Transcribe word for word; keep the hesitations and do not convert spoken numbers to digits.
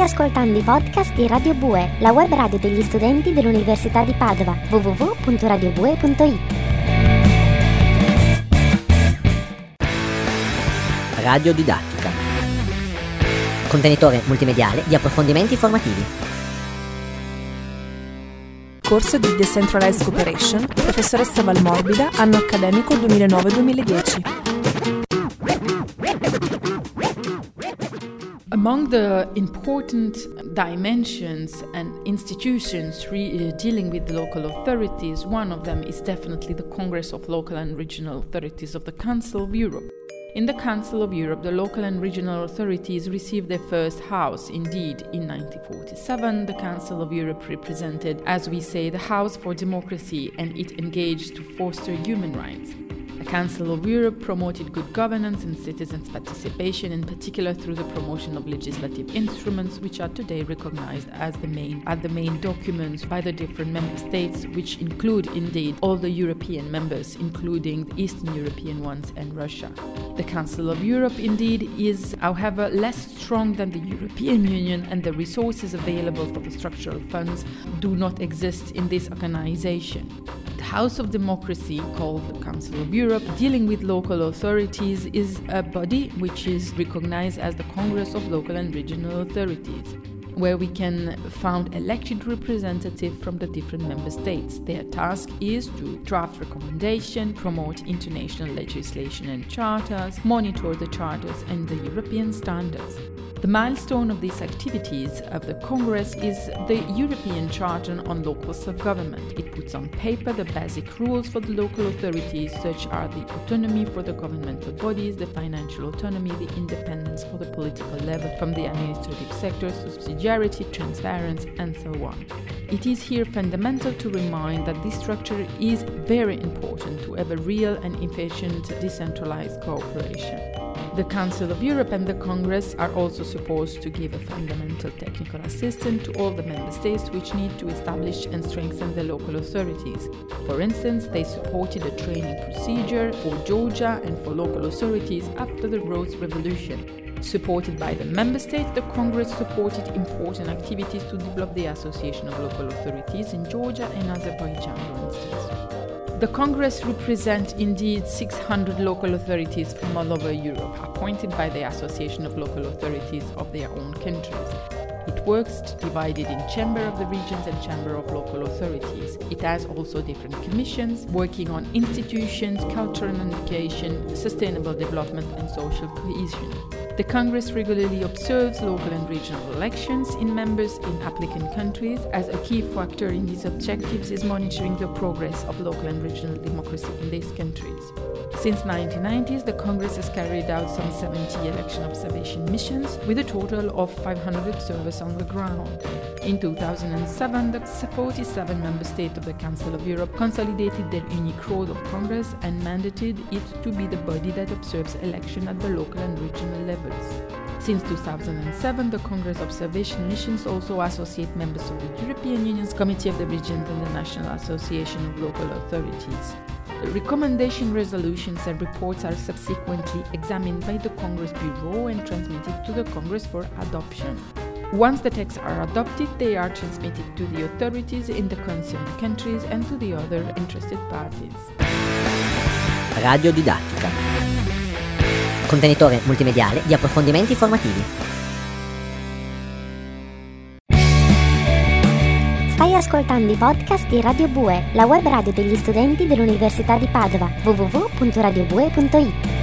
ascoltando i podcast di Radio Bue, la web radio degli studenti dell'Università di Padova, w w w punto radio bue punto i t. Radio Didattica. Contenitore multimediale di approfondimenti formativi. Corso di Decentralized Cooperation, professoressa Valmorbida, anno accademico duemilanove duemiladieci. Among the important dimensions and institutions re- uh, dealing with the local authorities, one of them is definitely the Congress of Local and Regional Authorities of the Council of Europe. In the Council of Europe, the local and regional authorities received their first house. Indeed, in nineteen forty-seven, the Council of Europe represented, as we say, the House for Democracy, and it engaged to foster human rights. The Council of Europe promoted good governance and citizens' participation, in particular through the promotion of legislative instruments, which are today recognized as the main, as the main documents by the different member states, which include, indeed, all the European members, including the Eastern European ones and Russia. The Council of Europe, indeed, is, however, less strong than the European Union, and the resources available for the structural funds do not exist in this organization. The House of Democracy, called the Council of Europe, dealing with local authorities, is a body which is recognized as the Congress of Local and Regional Authorities, where we can find elected representatives from the different member states. Their task is to draft recommendations, promote international legislation and charters, monitor the charters and the European standards. The milestone of these activities of the Congress is the European Charter on Local Self-Government. It puts on paper the basic rules for the local authorities, such as the autonomy for the governmental bodies, the financial autonomy, the independence for the political level from the administrative sector, subsidiarity, transparency, and so on. It is here fundamental to remind that this structure is very important to have a real and efficient decentralized cooperation. The Council of Europe and the Congress are also supposed to give a fundamental technical assistance to all the member states which need to establish and strengthen the local authorities. For instance, they supported a training procedure for Georgia and for local authorities after the Rose Revolution. Supported by the member states, the Congress supported important activities to develop the Association of Local Authorities in Georgia and Azerbaijan, for instance. The Congress represents indeed six hundred local authorities from all over Europe, appointed by the Association of Local Authorities of their own countries. It works divided in Chamber of the Regions and Chamber of Local Authorities. It has also different commissions working on institutions, culture and education, sustainable development and social cohesion. The Congress regularly observes local and regional elections in members in applicant countries. As a key factor in these objectives is monitoring the progress of local and regional democracy in these countries. Since the nineteen nineties, the Congress has carried out some seventy election observation missions with a total of five hundred observers on the ground. In two thousand seven, the forty-seven member states of the Council of Europe consolidated their unique role of Congress and mandated it to be the body that observes election at the local and regional levels. Since two thousand seven, the Congress observation missions also associate members of the European Union's Committee of the Regions and the National Association of Local Authorities. The recommendation resolutions and reports are subsequently examined by the Congress Bureau and transmitted to the Congress for adoption. Once the texts are adopted, they are transmitted to the authorities in the concerned countries and to the other interested parties. Radio Didattica. Contenitore multimediale di approfondimenti formativi. Stai ascoltando i podcast di Radio Bue, la web radio degli studenti dell'Università di Padova, w w w punto radio bue punto i t.